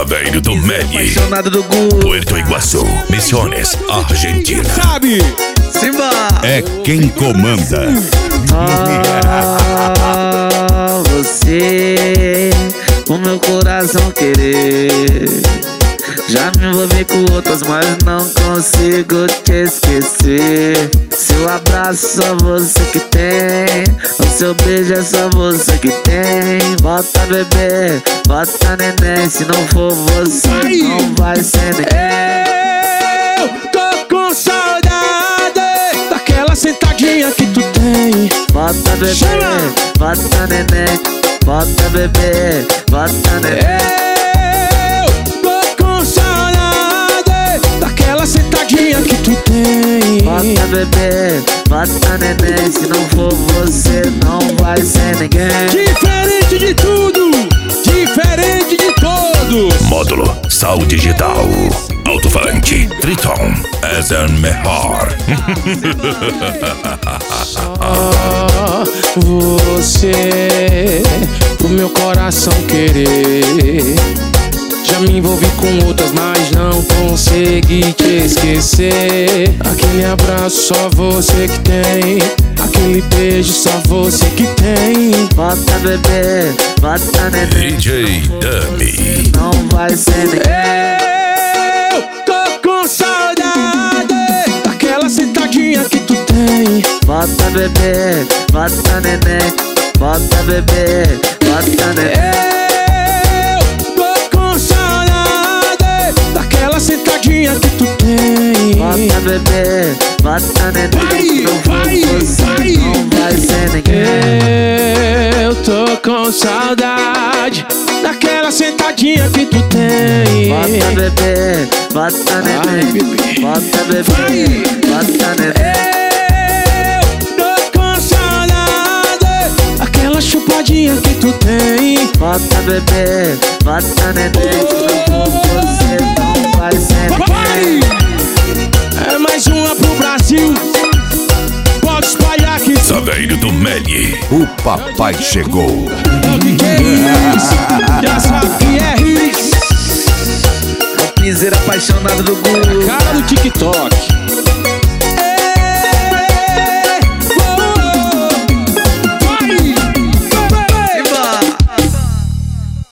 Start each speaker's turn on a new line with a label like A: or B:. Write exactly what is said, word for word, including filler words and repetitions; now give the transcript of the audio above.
A: Saveiro do Meli,
B: apaixonado do Gu.
A: Puerto Iguaçu, Misiones, Argentina.
C: Sabe?
B: Simba!
A: É quem comanda.
B: Ah, você, o meu coração querer. Já me envolvi com outras, mas não consigo te esquecer. Seu abraço só você que tem, o seu beijo é só você que tem. Bota bebê, bota neném, se não for você
C: Ai.
B: não vai ser ninguém.
C: Eu tô com saudade daquela sentadinha que tu tem.
B: Bota bebê,
C: Chama.
B: bota neném, bota bebê, bota neném.
C: Eu tô com saudade daquela sentadinha que tu tem.
B: Bota bebê, bota neném, se não for você não vai ser ninguém.
C: Diferente de tudo, diferente de todos.
A: Módulo Sal Digital, alto-falante Triton, és o melhor.
C: Só você, pro meu coração querer. Já me envolvi com outras, mas não consegui te esquecer. Aquele abraço só você que tem, aquele beijo só você que tem.
B: Bota bebê, bota neném,
A: D J Dummy,
B: não vai ser ninguém.
C: Eu tô com saudade daquela sentadinha que tu tem.
B: Bota bebê, bota neném, bota bebê, bota neném.
C: Eu tô com saudade daquela sentadinha que tu tem.
B: Bota bebê, bota neném, se não for
C: vai,
B: você
C: vai.
B: não vai ser ninguém.
C: Eu tô com saudade daquela sentadinha que tu tem.
B: Bota bebê, bota
C: Ai,
B: neném,
C: bebê.
B: bota
C: Vai.
B: bebê, bota neném.
C: Eu tô com saudade daquela chupadinha que tu tem.
B: Bota bebê, bota neném, se não for você não vai ser
C: Vai!
B: ninguém.
C: É mais uma pro Brasil. Pode espalhar aqui.
A: Saveiro do Meli.
D: O papai chegou.
C: Que é isso? Já sabe que é isso.
B: O piseiro apaixonado do Gu.
C: Cara do TikTok.